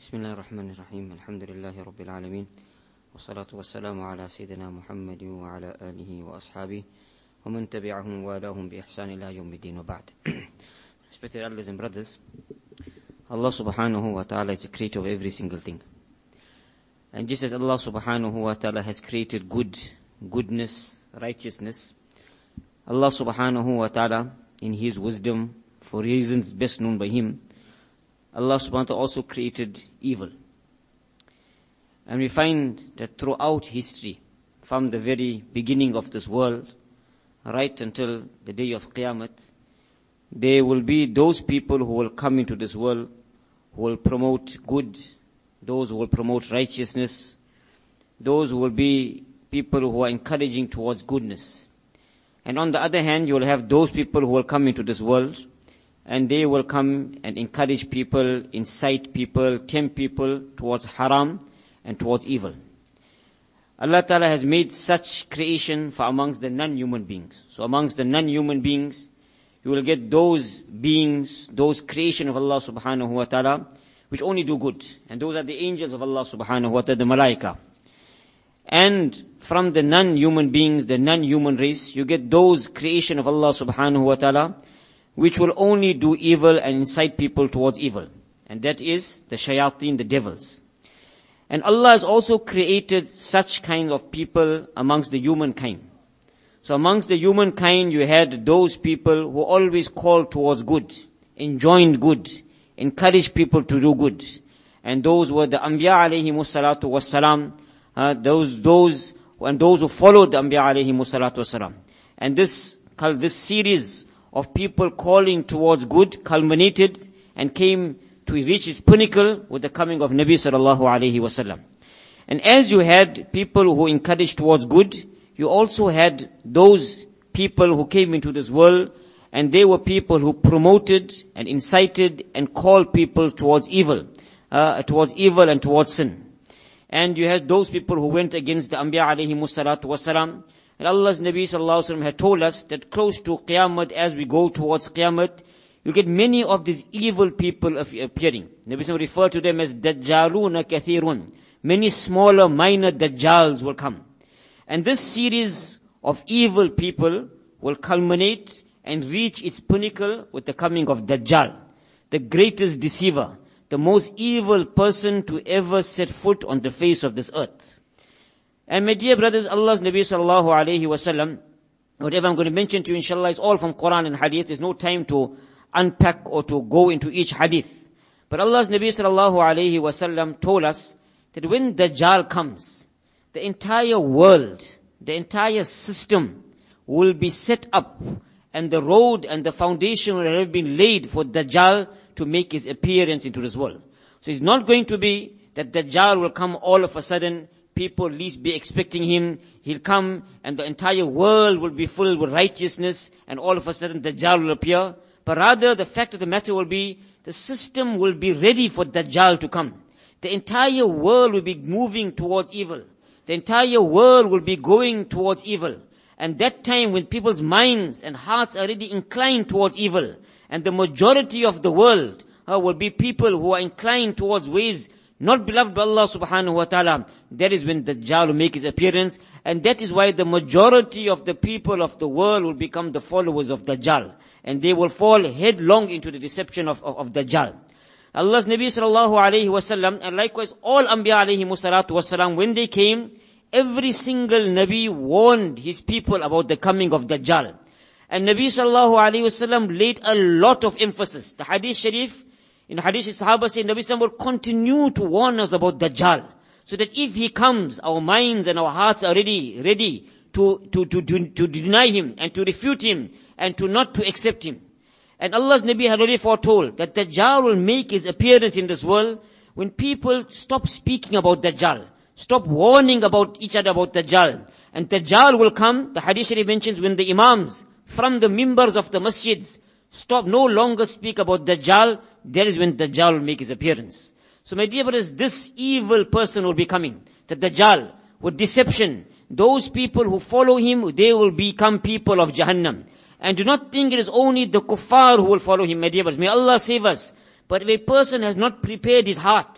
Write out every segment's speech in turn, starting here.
بسم الله الرحمن الرحيم الحمد لله رب العالمين والصلاة والسلام على سيدنا محمد وعلى آله وأصحابه ومن تبعهم ووالاهم بإحسان إلى يوم الدين وبعد. Respected elders and brothers, Allah subhanahu wa ta'ala is the creator of every single thing. And just as Allah subhanahu wa ta'ala has created goodness, righteousness, Allah subhanahu wa ta'ala in His wisdom, for reasons best known by Him, Allah subhanahu wa ta'ala also created evil. And we find that throughout history, from the very beginning of this world, right until the day of Qiyamah, there will be those people who will come into this world, who will promote good, those who will promote righteousness, those who will be people who are encouraging towards goodness. And on the other hand, you will have those people who will come into this world, and they will come and encourage people, incite people, tempt people towards haram and towards evil. Allah Ta'ala has made such creation for amongst the non-human beings. So amongst the non-human beings, you will get those beings, those creation of Allah Subhanahu wa Ta'ala, which only do good. And those are the angels of Allah Subhanahu wa Ta'ala, the malaika. And from the non-human beings, the non-human race, you get those creation of Allah Subhanahu wa Ta'ala, which will only do evil and incite people towards evil. And that is the shayateen, the devils. And Allah has also created such kind of people amongst the humankind. So amongst the humankind, you had those people who always called towards good, enjoined good, encouraged people to do good. And those were the Anbiya alayhimu salatu wassalam, those who followed the Anbiya alayhimu salatu wassalam. And this series of people calling towards good culminated and came to reach its pinnacle with the coming of Nabi sallallahu alayhi wasallam. And as you had people who encouraged towards good, you also had those people who came into this world, and they were people who promoted and incited and called people towards evil and towards sin. And you had those people who went against the Anbiya alayhimu salatu wasalam. And Allah's Nabi sallallahu alaihi wasallam had told us that close to Qiyamah, as we go towards Qiyamah, you get many of these evil people appearing. Nabi sallallahu alaihi wasallam referred to them as Dajjaluna kathirun. Many smaller, minor Dajjals will come. And this series of evil people will culminate and reach its pinnacle with the coming of Dajjal, the greatest deceiver, the most evil person to ever set foot on the face of this earth. And my dear brothers, Allah's Nabi sallallahu alayhi wasallam, whatever I'm going to mention to you, inshallah, is all from Quran and Hadith. There's no time to unpack or to go into each Hadith. But Allah's Nabi sallallahu alayhi wasallam told us that when Dajjal comes, the entire world, the entire system will be set up, and the road and the foundation will have been laid for Dajjal to make his appearance into this world. So it's not going to be that Dajjal will come all of a sudden, people least be expecting him, he'll come and the entire world will be filled with righteousness and all of a sudden Dajjal will appear. But rather the fact of the matter will be, the system will be ready for Dajjal to come. The entire world will be moving towards evil. The entire world will be going towards evil. And that time when people's minds and hearts are already inclined towards evil, and the majority of the world will be people who are inclined towards ways not beloved by Allah subhanahu wa ta'ala, that is when Dajjal will make his appearance. And that is why the majority of the people of the world will become the followers of Dajjal. And they will fall headlong into the deception of Dajjal. Allah's Nabi sallallahu alayhi wasallam, and likewise all Anbiya alayhimu salatu wasalam, when they came, every single Nabi warned his people about the coming of Dajjal. And Nabi sallallahu alayhi wasallam laid a lot of emphasis. The Hadith Sharif, in Hadith Sahaba say, Nabi sallallahu will continue to warn us about Dajjal. So that if he comes, our minds and our hearts are ready to deny him and to refute him and not to accept him. And Allah's Nabi had already foretold that Dajjal will make his appearance in this world when people stop speaking about Dajjal, stop warning about each other about Dajjal. And Dajjal will come, the Hadith Sharif mentions, when the Imams from the mimbars of the masjids no longer speak about Dajjal, that is when Dajjal will make his appearance. So my dear brothers, this evil person will be coming, the Dajjal, with deception. Those people who follow him, they will become people of Jahannam. And do not think it is only the kuffar who will follow him, my dear brothers. May Allah save us. But if a person has not prepared his heart, he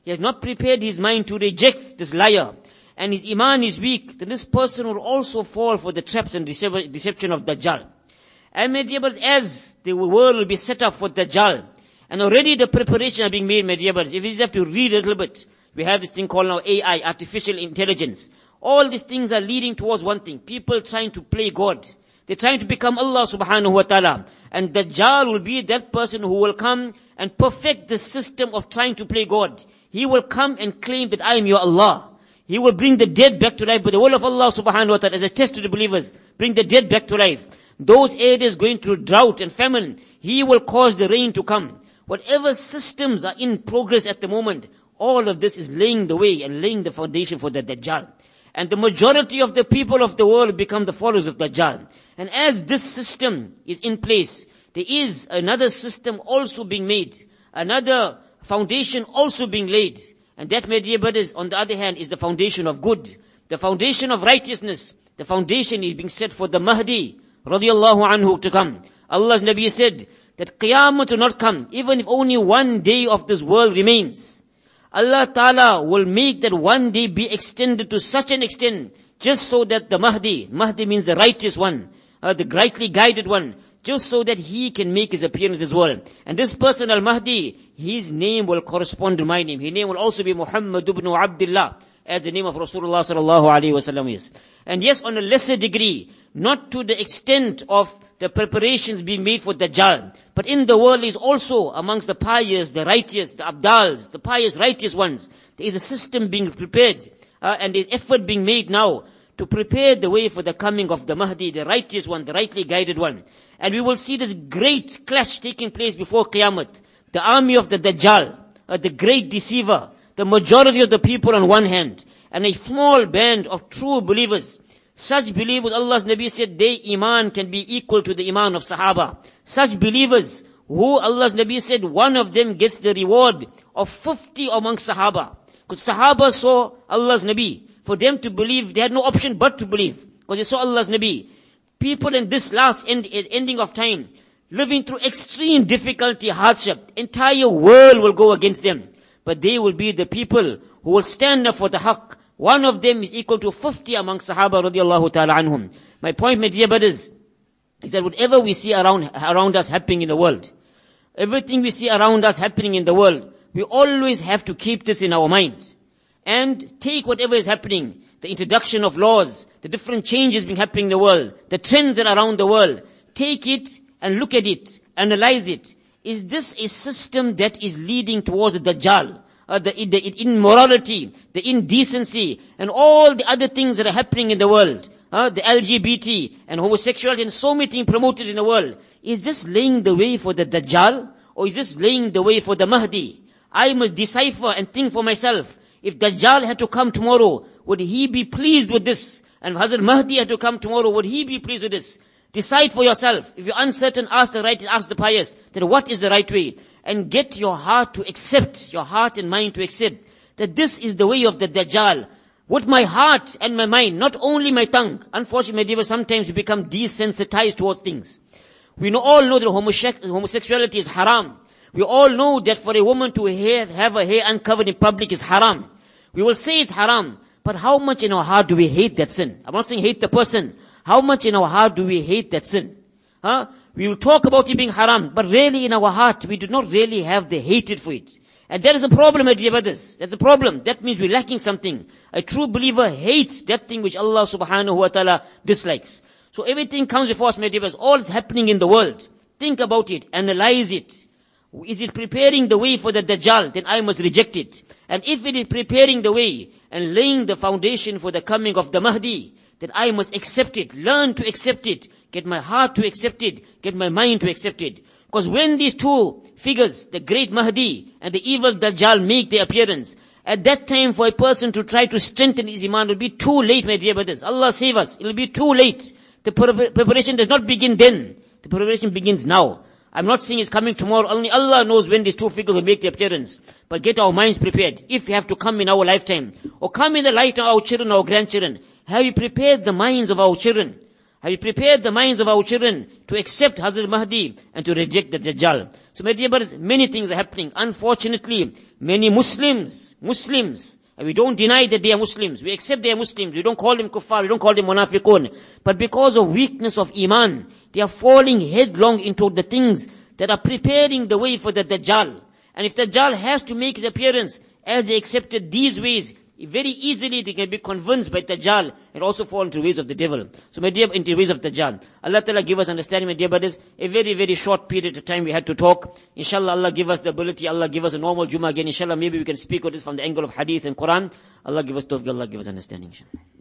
he has not prepared his mind to reject this liar, and his iman is weak, then this person will also fall for the traps and deception of Dajjal. And my dear brothers, as the world will be set up for Dajjal, and already the preparation are being made, my dear brothers. If you just have to read a little bit, we have this thing called now AI, artificial intelligence. All these things are leading towards one thing. People trying to play God. They're trying to become Allah subhanahu wa ta'ala. And Dajjal will be that person who will come and perfect the system of trying to play God. He will come and claim that I am your Allah. He will bring the dead back to life. But the word of Allah subhanahu wa ta'ala, as a test to the believers, bring the dead back to life. Those areas going through drought and famine, He will cause the rain to come. Whatever systems are in progress at the moment, all of this is laying the way and laying the foundation for the Dajjal. And the majority of the people of the world become the followers of Dajjal. And as this system is in place, there is another system also being made. Another foundation also being laid. And that, my dear brothers, on the other hand, is the foundation of good. The foundation of righteousness. The foundation is being set for the Mahdi, radiallahu anhu, to come. Allah's Nabi said that Qiyamah will not come, even if only one day of this world remains. Allah Ta'ala will make that one day be extended to such an extent, just so that the Mahdi means the righteous one, the rightly guided one, just so that he can make his appearance as well. And this person, Al-Mahdi, his name will correspond to my name. His name will also be Muhammad ibn Abdullah, as the name of Rasulullah sallallahu alaihi wasallam is. And yes, on a lesser degree, not to the extent of the preparations being made for Dajjal, but in the world is also amongst the pious, the righteous, the Abdals, the pious, righteous ones. There is a system being prepared, and there is effort being made now to prepare the way for the coming of the Mahdi, the righteous one, the rightly guided one. And we will see this great clash taking place before Qiyamah. The army of the Dajjal, the great deceiver, the majority of the people on one hand, and a small band of true believers. Such believers, Allah's Nabi said, their iman can be equal to the iman of Sahaba. Such believers, who Allah's Nabi said, one of them gets the reward of 50 amongst Sahaba. Because Sahaba saw Allah's Nabi. For them to believe, they had no option but to believe. Because they saw Allah's Nabi. People in this last ending of time, living through extreme difficulty, hardship, entire world will go against them. But they will be the people who will stand up for the haqq. One of them is equal to 50 among Sahaba radiallahu ta'ala anhum. My point, my dear brothers, is that whatever we see around us happening in the world, everything we see around us happening in the world, we always have to keep this in our minds. And take whatever is happening, the introduction of laws, the different changes being happening in the world, the trends that are around the world, take it and look at it, analyze it. Is this a system that is leading towards the Dajjal? The immorality, the indecency, and all the other things that are happening in the world, the LGBT and homosexuality and so many things promoted in the world. Is this laying the way for the Dajjal, or is this laying the way for the Mahdi? I must decipher and think for myself. If Dajjal had to come tomorrow, would he be pleased with this? And if Hazrat Mahdi had to come tomorrow, would he be pleased with this? Decide for yourself. If you're uncertain, ask the pious, then what is the right way? And get your heart to accept, your heart and mind to accept, that this is the way of the Dajjal. With my heart and my mind, not only my tongue. Unfortunately, sometimes we become desensitized towards things. We all know that homosexuality is haram. We all know that for a woman to have her hair uncovered in public is haram. We will say it's haram, but how much in our heart do we hate that sin? I'm not saying hate the person. How much in our heart do we hate that sin? We will talk about it being haram, but really in our heart, we do not really have the hatred for it. And that is a problem, my dear brothers. That's a problem. That means we're lacking something. A true believer hates that thing which Allah subhanahu wa ta'ala dislikes. So everything comes before us, my dear brothers. All is happening in the world. Think about it. Analyze it. Is it preparing the way for the Dajjal? Then I must reject it. And if it is preparing the way and laying the foundation for the coming of the Mahdi, then I must accept it. Learn to accept it. Get my heart to accept it. Get my mind to accept it. Because when these two figures, the great Mahdi and the evil Dajjal, make their appearance, at that time for a person to try to strengthen his iman will be too late, my dear brothers. Allah save us. It will be too late. The preparation does not begin then. The preparation begins now. I'm not saying it's coming tomorrow. Only Allah knows when these two figures will make their appearance. But get our minds prepared. If you have to come in our lifetime, or come in the lifetime of our children or grandchildren, have we prepared the minds of our children? Have we prepared the minds of our children to accept Hazrat Mahdi and to reject the Dajjal? So my dear brothers, many things are happening. Unfortunately, many Muslims, and we don't deny that they are Muslims. We accept they are Muslims. We don't call them kuffar. We don't call them munafiqun. But because of weakness of iman, they are falling headlong into the things that are preparing the way for the Dajjal. And if Dajjal has to make his appearance as they accepted these ways, very easily they can be convinced by Dajjal and also fall into the ways of the devil. So my dear, into the ways of Dajjal. Allah Ta'ala give us understanding, my dear brothers. A very, very short period of time we had to talk. Inshallah, Allah give us the ability. Allah give us a normal Jummah again. Inshallah, maybe we can speak on this from the angle of Hadith and Quran. Allah give us tawfiq. Allah give us understanding. Inshallah.